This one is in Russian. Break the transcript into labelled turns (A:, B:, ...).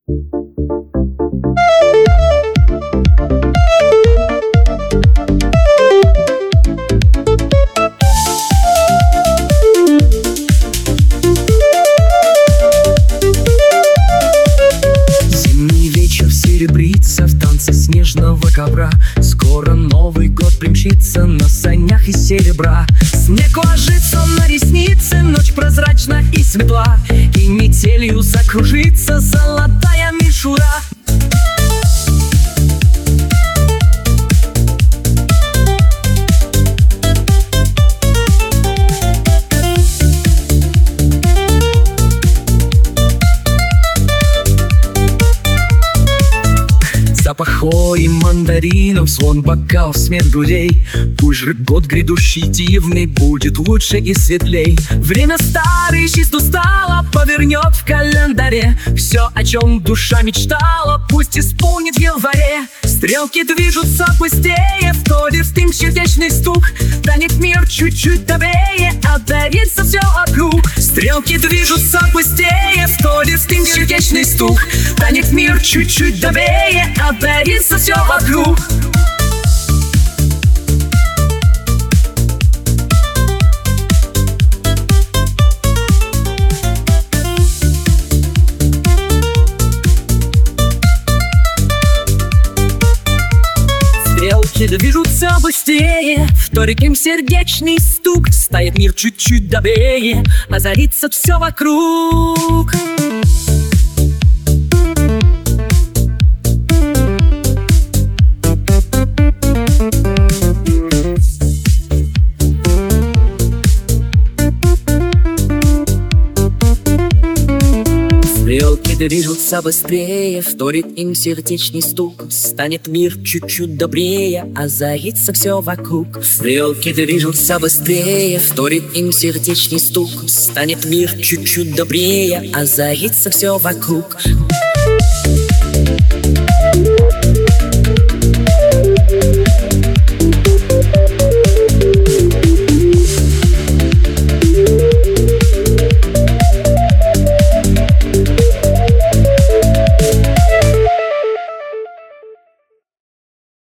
A: Зимний вечер серебрится в танце снежного ковра. Скоро Новый год примчится на санях из серебра. Снег ложится на ресницы, ночь прозрачна и светла, и метелью закружится золотая мишура. Запах хвои, мандаринов, звон бокалов, смех грудей. Пусть же год грядущий дивный будет лучше и светлей. Время старое исчез устало, повернет в календаре. Все, о чем душа мечтала, пусть исполнит в январе. Стрелки движутся быстрее, входит в ритм сердечный стук. Станет мир чуть-чуть добрее, одарится все вокруг. Стрелки движутся быстрее, входит в ритм сердечный стук. Станет мир чуть-чуть добрее, одарится все вокруг. Стрелки движутся быстрее, вторит им сердечный стук. Станет мир чуть-чуть добрее, озарится все вокруг. Стрелки движутся быстрее, вторит им сердечный стук. Станет мир чуть-чуть добрее, озарится все вокруг. Стрелки движутся быстрее, вторит им сердечный стук. Станет мир чуть-чуть добрее, озарится все вокруг.